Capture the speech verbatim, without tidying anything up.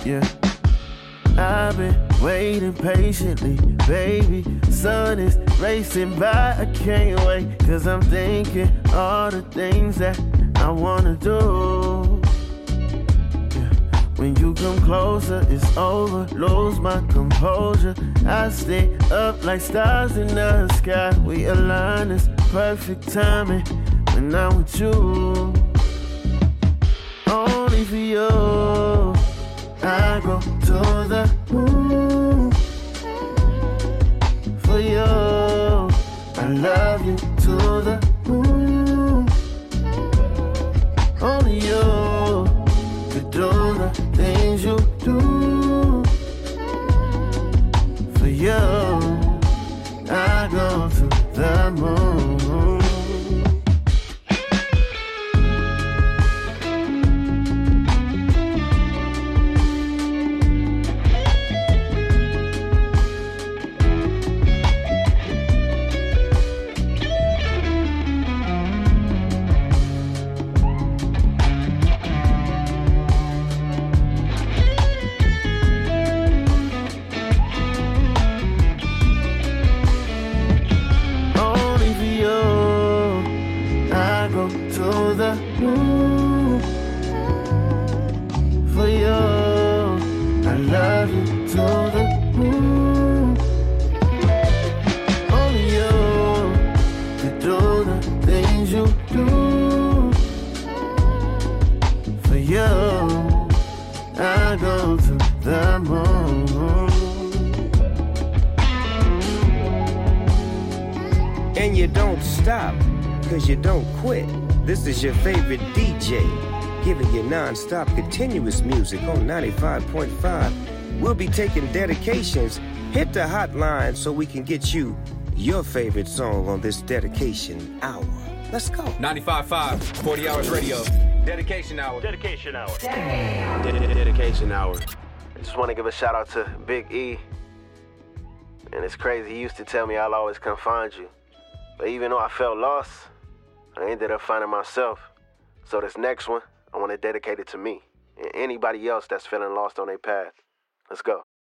Yeah. I've been waiting patiently, baby. Sun is racing by, I can't wait. Cause I'm thinking all the things that I wanna do. Yeah. When you come closer, it's over, lose my composure. I stay up like stars in the sky. We align, it's perfect timing when I'm with you. Only for you I go to the moon. For you I love you to the moon. Only you could do the things you do. For you I go to the moon. And you don't stop, cause you don't quit. This is your favorite D J, giving you non-stop continuous music on ninety-five point five. We'll be taking dedications. Hit the hotline so we can get you your favorite song on this dedication hour. Let's go. ninety-five point five, forty hours radio. Dedication hour. Dedication hour. Dedication hour. I just want to give a shout out to Big E. And it's crazy, he used to tell me I'll always come find you. But even though I felt lost, I ended up finding myself. So this next one, I want to dedicate it to me and anybody else that's feeling lost on their path. Let's go.